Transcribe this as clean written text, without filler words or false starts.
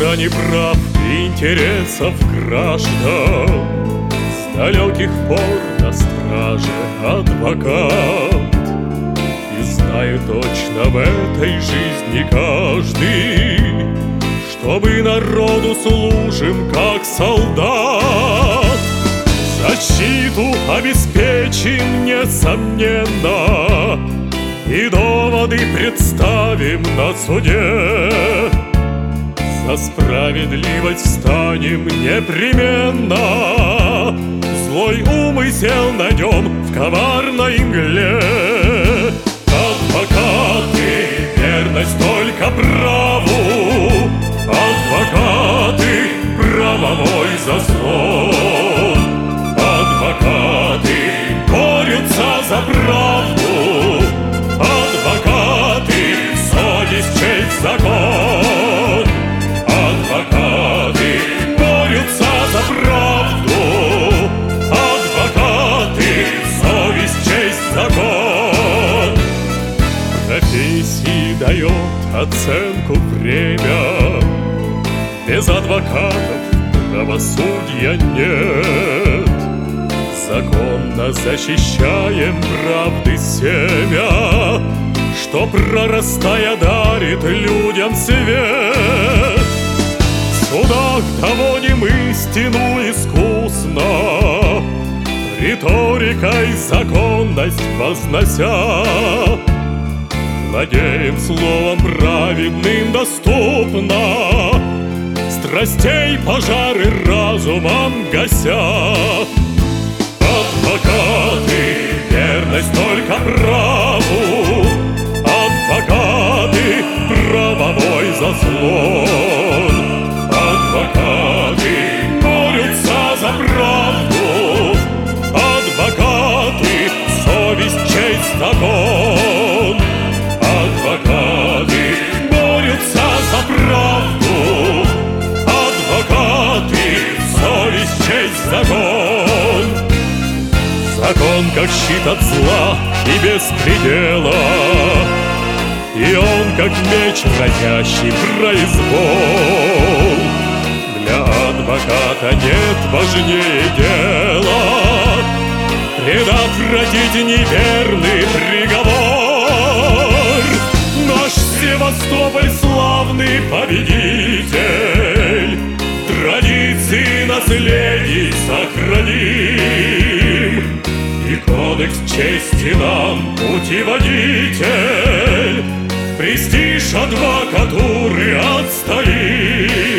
грани прав и интересов граждан. С далеких пор на страже адвокат, и знает точно в этой жизни каждый, чтобы народу служим как солдат. Защиту обеспечим, несомненно, и доводы представим на суде. За справедливость встанем непременно, злой умысел найдем в коварной мгле. Адвокаты, верность только праву, адвокаты, правовой заслон. Адвокаты борются за правду, адвокаты, совесть, честь, закон. Адвокаты борются за правду, адвокаты, совесть, честь, закон. Профессии дает оценку время, без адвокатов правосудия нет. Законно защищаем правды семя, что, прорастая, дарит людям свет. В судах доводим истину искусно, риторикой законность вознося. Владеем словом праведным доступно, страстей пожары разумом гася. Адвокаты, верность только праву, адвокаты, правовой заслон. Адвокаты борются за правду, адвокаты, совесть, честь, закон. Адвокаты борются за правду, адвокаты, совесть, честь, закон. Закон как щит от зла и беспредела, и он как меч, разящий произвол. Для адвоката нет важнее дела предотвратить неверный приговор. Наш Севастополь славный победитель, традиции наследий сохраним, и кодекс чести нам путеводитель, престиж адвокатуры отстоим.